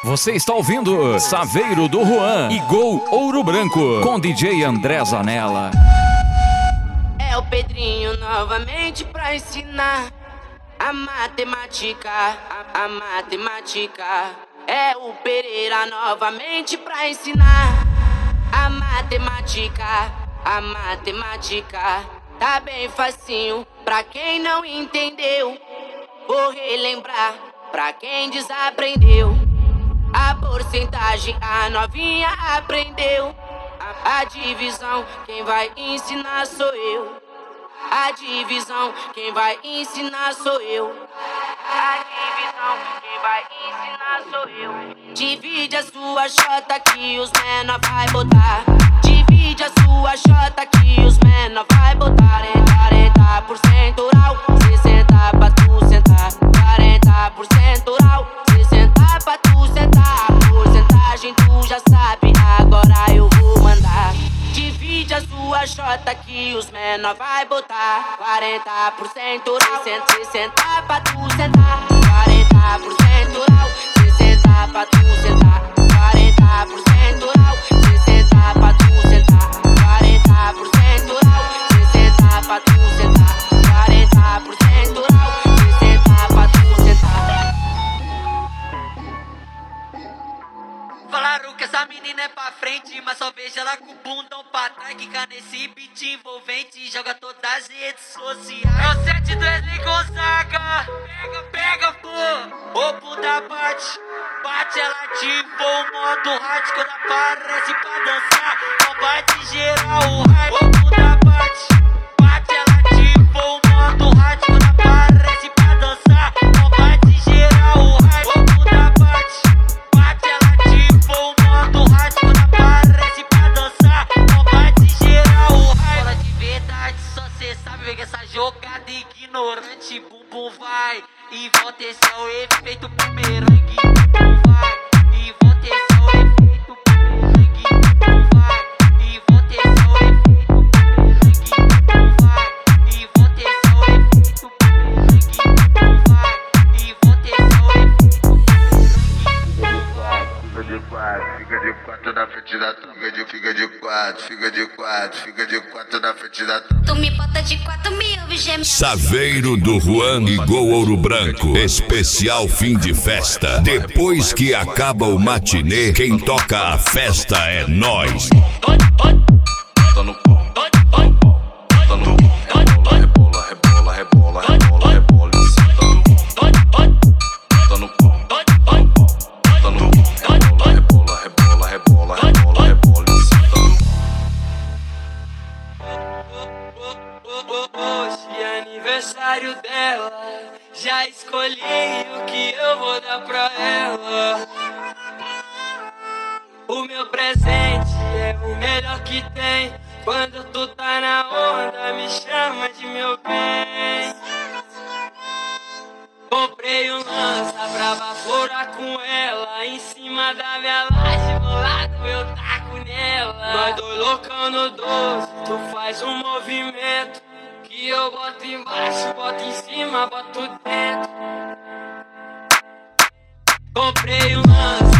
Você está ouvindo Saveiro do Juan e Gol Ouro Branco com DJ André Zanella. É o Pedrinho novamente pra ensinar a matemática, a matemática. É o Pereira novamente pra ensinar a matemática, a matemática. Tá bem facinho pra quem não entendeu. Vou relembrar pra quem desaprendeu. A porcentagem a novinha aprendeu. A divisão quem vai ensinar sou eu. A divisão quem vai ensinar sou eu. A divisão quem vai ensinar sou eu. Divide a sua xota que os menor vai botar. Divide a sua xota que os menor vai botar. 40% oral, 60 pra tu sentar. 40% oral, 60 pra tu sentar. A porcentagem tu já sabe, agora eu vou mandar. Divide a sua xota que os menor vai botar. 40% oral, 60 pra tu sentar. 40% oral, 60 pra tu sentar. 40% oral, 60 pra tu sentar. 40% oral, 60 pra tu sentar. 40% oral, 60 pra tu sentar. Falaram que essa menina é pra frente, mas só vejo ela com o bundão pra trás. Quica nesse beat envolvente, joga todas as redes sociais. É o 7 do Wesley Gonzaga. Pega, pega, pô. Ô bunda bate, bate, ela ativou o modo hard. Quando aparece pra dançar, não bate geral o hype. Ô bunda bate, bate, ela ativou o modo hard. Quando aparece pra dançar, não bate geral o hype. Ô bunda bate, bate, ela ativou o modo hard. Quando aparece pra dançar, não bate geral o hype. Fala de verdade, só cê sabe ver que essa jogada ignorante. Bumbum vai e volta, esse é o efeito bumerangue. Bumbum vai e volta, esse é o efeito bumerangue. Bumbum vai e volta, esse é o efeito bumerangue. Bumbum vai e volta, esse é o efeito bumerangue. Bumbum vai e volta, esse é o efeito bumerangue. Fica de quatro na frente da tropa. Fica de quatro, fica de quatro, fica de quatro na frente da tropa. Tu me bota de 4 mil, gêmeo. Saveiro do Juan e Gol Ouro Branco. Especial fim de festa. Depois que acaba o matinê, quem toca a festa é nós. Tá no pau, tá no pau, rebola, rebola, rebola, rebola, rebola, tá no pau, tá no pau, tá no pau, rebola, rebola, rebola, rebola, rebola, Hoje é aniversário dela, já escolhi o que eu vou dar pra ela. O meu presente é o melhor que tem. Quando tu tá na onda, me chama de meu bem. Comprei um lança pra baforar com ela. Em cima da minha laje, do lado eu taco nela. Nós dois loucão no 12, tu faz um movimento que eu boto embaixo, boto em cima, boto dentro. Comprei um lança